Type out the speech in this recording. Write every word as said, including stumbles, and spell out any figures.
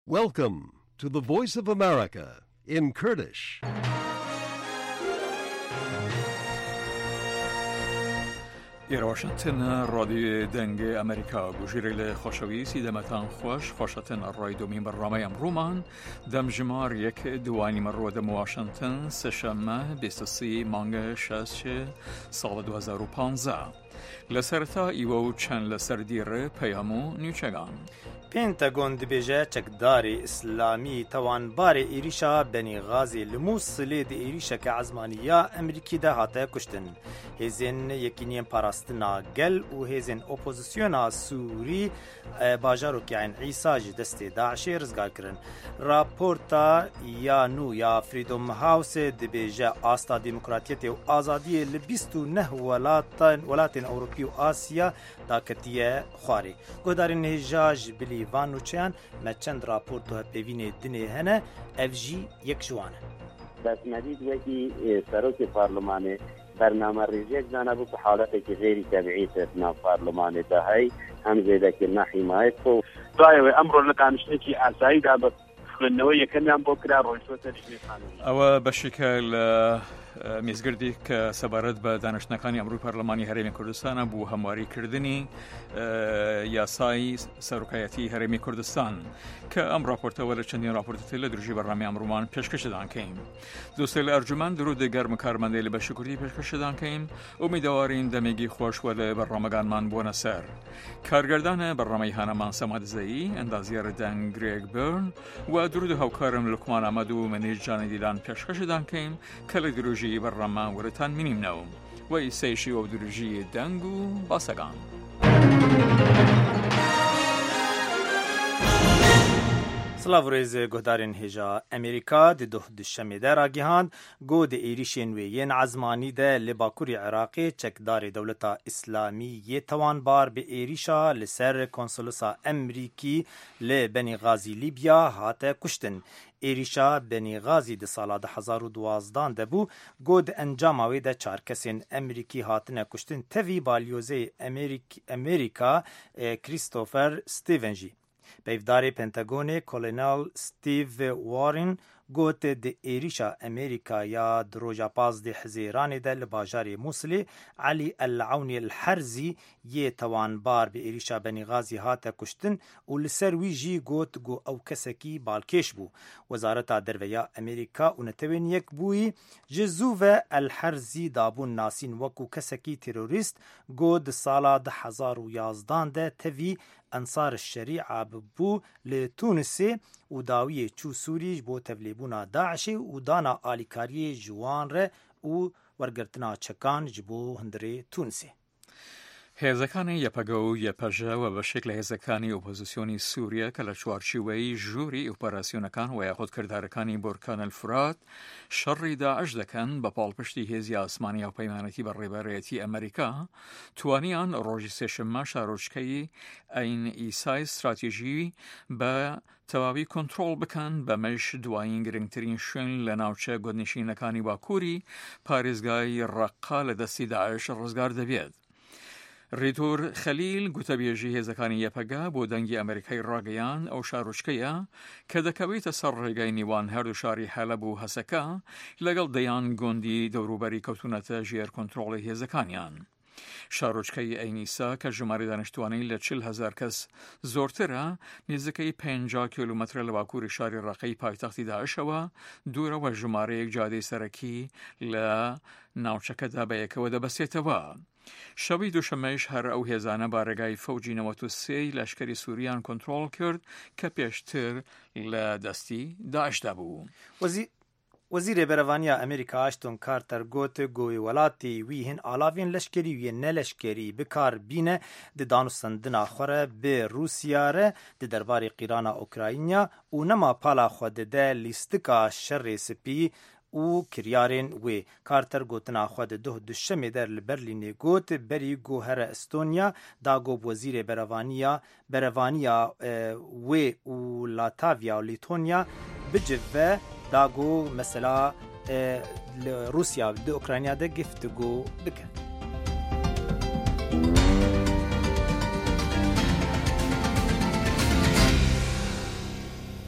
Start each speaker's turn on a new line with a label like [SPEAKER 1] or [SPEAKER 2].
[SPEAKER 1] Welcome to the Voice of America in Kurdish.
[SPEAKER 2] إلى واشنطن راديو دنگ أمريكا بجيرل خوشوي سيدمتان خوش خوشتن الرايدو من برنامج أمرومان دم جمار یک دوانی مرو دم واشنطن سشمه بیستی مانگ شش سال دو هزار و پانزده لسرتا ایو چند لسر دیر پیامو نیوچگان
[SPEAKER 3] پنتاگون دبیجه چکداری اسلامی توانبار ایریشا بنی غازی لموصلی دی ایریشا که عزمانیا امریکی ده هاته کشتن هزین یکینین پاراستنا گل و هزین اپوزیسیونا سوری باجارو که عین عیسا جی دست داعشی رزگار کرن راپورتا یا نو یا فریدوم هاوس دبیجه آستا دموکراتیت و آزادی لبیستو نه ولاتن ولاتن اوروپی و آسیا دا کتیه خواری گودارین هجاج بلی وانوچیان ما چند راپورتو هپیوین دنه هنه افجی یک جوانه
[SPEAKER 4] بس مدید وکی سروک پارلمانه برنامه ریزیک دانه بو په حالت که غیری تبعیت اتنا پارلمانه ده هی هم زیده که نحیمایت خو
[SPEAKER 5] دایو امرو لکانشنه که اسایی ده بس خلنوی یکنی هم بکره رویسو ترشنی خانوی
[SPEAKER 2] او بشکل میزگردی که سبارت به دانشنکانی امروی پارلمانی هرمی کردستان بو همواری کردنی یاسای سروکایتی هرمی کردستان که ام راپورت ولی چندین راپورت تل درجی برنامه امرومان پیشکش دادن کیم دوستل ارجمند درود گرم کارمنده لی بشکری پیشکش دادن کیم امیدوارین دمیگی خوش ولی برنامه‌گان من بونه سر کارگردان برنامه هنمان سماد زایی اندازیار دن گریگ برن و درود هاوکارم لکمان آمد و منیج جان دیلان پیشکش دادن کیم کل دروجی برنامه ورتان مینیم نو و ایسیشی و دروجی دنگو باسگان
[SPEAKER 3] سلاو ریز گهدارین هجا امریکا دی دوه دشمی در آگیهاند گو دی ایریشین وی ین عزمانی ده لباکوری عراقی چکدار دولتا اسلامی یه توانبار به ایریشا لسر کنسولوسا امریکی لبنی غازی لیبیا هاته کشتن ایریشا بنی غازی ده سالا ده هزار و دوازدان ده بو گود انجاماوی ده چار کسین امریکی هاتنه کشتن توی بالیوزه امریک امریکا کریستوفر ستیونجی بیفداری پنتاگون کولونل ستیو وارن گوت د ایریشا امریکا یا دروجا پاز د حزیران د لباجاری موصلی علی العونی الحرزی یه توانبار به ایریشا بنی غازی هات کشتن و لسر وی جی گوت گو او کسکی بالکش بو وزارت درویا امریکا و نتوین یک بوی جزوو الحرزی دابون ناسین وکو کسکی تروریست گود سالا ده هزار و یازدان ده توی انصار الشریعه بو لتونسی و داوی چو سوری بو تبلیبونا داعشی و دانا آلیکاری جوان ره و ورگرتنا چکان جبو هندری تونسی
[SPEAKER 2] هێزەکانی یەپەگە و یەپەژە و بە شکل هێزەکانی ئۆپۆزیسیۆنی سووریا کە لە چوارچوەی ژووری ئۆپەراسیۆنەکان و یاخود کردارەکانی بۆرکان الفرات شەڕی داعش دەکەن بە پاڵپشتی هێزی ئاسمانی هاوپەیمانەتی بە ڕێبەرایەتی ئەمریکا توانیان ڕۆژی سێشەممە شارۆچکەی ئەین ئیسای استراتیژی بە تەواوی کۆنتڕۆڵ بکەن بەمەش دوایین گرنگترین شوێن لە ناوچە گۆدنشینەکانی باکووری پارێزگای ڕەقا لە دەستی داعش ڕزگار دەبێت. ریتور خلیل گوتەبێژی هێزەکانی یەپەگا بۆ دەنگی ئەمریکای ڕاگەیان ئەو شارۆچکەیە کە دەکەوێتە سەر ڕێگای نیوان هەردوو شاری حەلەب و هەسەکە لەگەڵ دەیان گۆندی دەوروبەری کەوتونەتە ژێر کۆنتڕۆڵی هێزەکانیان. شارۆچکەی ئەینیسا کە ژماری دانیشتوانەی لە چل هەزار کەس زۆرترە نزیکەی پێنجا کیلومەترە لە باکووری شاری ڕەقەی پایتەختی داعشەوە دوورەوە ژمارەیەک جادەی سەرەکی لە ناوچەکەدا بەیەکەوە دەبەسێتەوە. شەوی دووشەمەیش هەر ئەو هێزانە بارگای فەوجی نەوەت و سێی لەشکری سووریان کۆنتڕۆڵ کرد کە پێشتر لە دەستی داعشدا بوو.
[SPEAKER 3] وزیر بەرەڤانیا ئەمریکا ئاشتۆن کارتەر گوت گۆی وڵاتی وی هین ئالاڤین لەشکری ویە نەلەشکری بکار بینە di danûstandina xwe re bi Rûsya re di derbarê qîrana Ukrayna û nema pala xwe dide lîstika şerê spî û kiryarên wê. Carter gotina xwe di duh duşemê der li Berlînê got berî gohera Estonya da gob wezîrê berevaniya berevaniya wê û Latavya û Lîtonya bicive da got mesela Rusya di Ukrayna de giftgû bike.